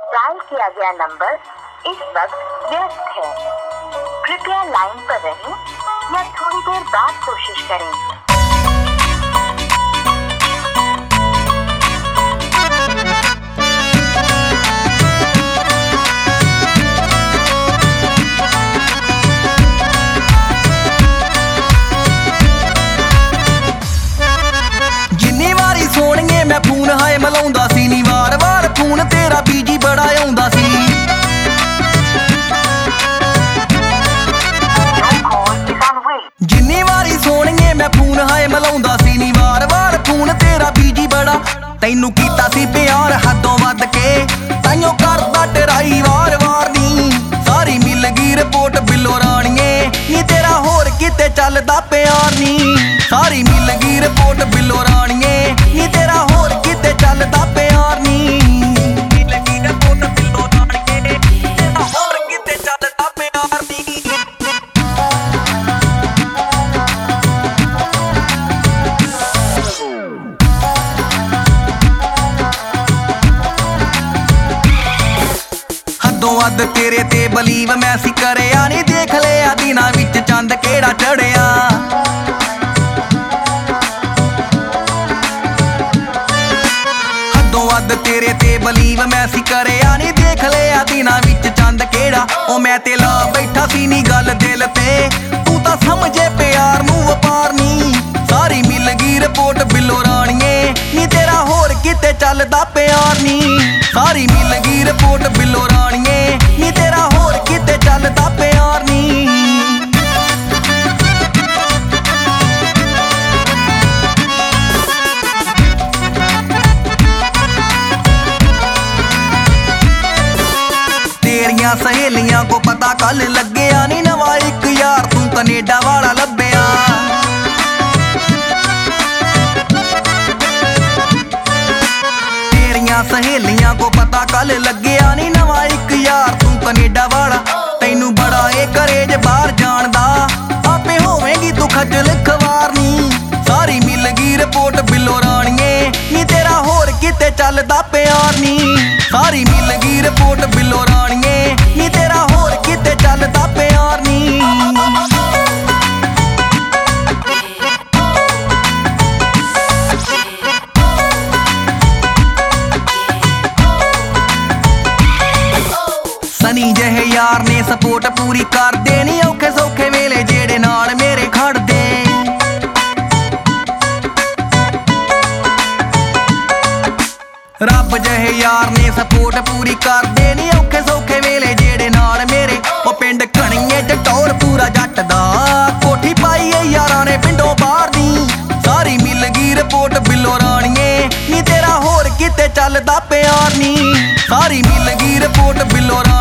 Dial किया गया number इस वक्त व्यस्त है। कृपया लाइन पर रहें या थोड़ी देर बाद कोशिश करें। जिन्नी वारी सोनिए मैं फोन हाए मिलाउंदा सी नी वार वार फोन तेरा बीजी बड़ा आउंदा सी। जिन्नी वारी सोनिए मैं फोन हाए मिलाउंदा सी नी वार वार फोन तेरा बीजी बड़ा। तैनू कीता सी प्यार हदों वध के ताइयों करदा टराई वार वार दी। सारी मिल गई रिपोर्ट बिलो राणीए नी तेरा होर किते चलदा प्यार नी। सारी मिल गई रिपोर्ट बिलो राणीए नी तेरा होर किते चलदा प्यार नी। मिल गई रिपोर्ट बिलो राणीए तेरा होर किते चलदा प्यार नी। हदों वध तेरे ते बलीव मैं सी करिया नी। देख लिया दिनां विच चंद केड़ा चढ़िया। हदों वध तेरे ते बलीव मैं सी करिया नी। देख लिया दिनां विच चंद केड़ा। ओ मैं ते ला बैठा सी नी गल दिल ते तू तां समझे प्यार नूं वपार नी। सारी मिल गई रिपोर्ट बिलो राणीए नी तेरा होर किते चलदा प्यार नी। सारी मिल गई रिपोर्ट बिलो राणीए नी तेरा होर किते चलदा प्यार नी। तेरियां सहेलियां को पता कल लग्या नी नवा एक यार तू कनेडा वाला लभ्या। तेरियां सहेलियां को पता कल लग्या नी नवा एक यार तू कनेडा वाला। तैनू बड़ा ए करेज बाहर जान दा आपे होवेंगी तू खजल खवार नी। सारी मिल गई रिपोर्ट बिलो राणीए नी तेरा होर किते चलदा प्यार नी। सारी मिल गई रिपोर्ट बिलो राणीए नी तेरा होर किते चलदा प्यार नी। सनी जहे यार ने सपोर्ट पूरी कर देनी औखे सौखे वेले जेड़े नाल मेरे खड़ दे। रब जहे यार ने सपोर्ट पूरी कर देनी औखे सौखे वेले जेड़े नाल मेरे। ओ पिंड घणीए च टौर पूरा जट दा कोठी पाई ए यारां ने पिंडों बाहर दी। सारी मिल गई रिपोर्ट बिलो राणीए नी तेरा होर किते चलदा प्यार नी। सारी मिल गई रिपोर्ट बिलो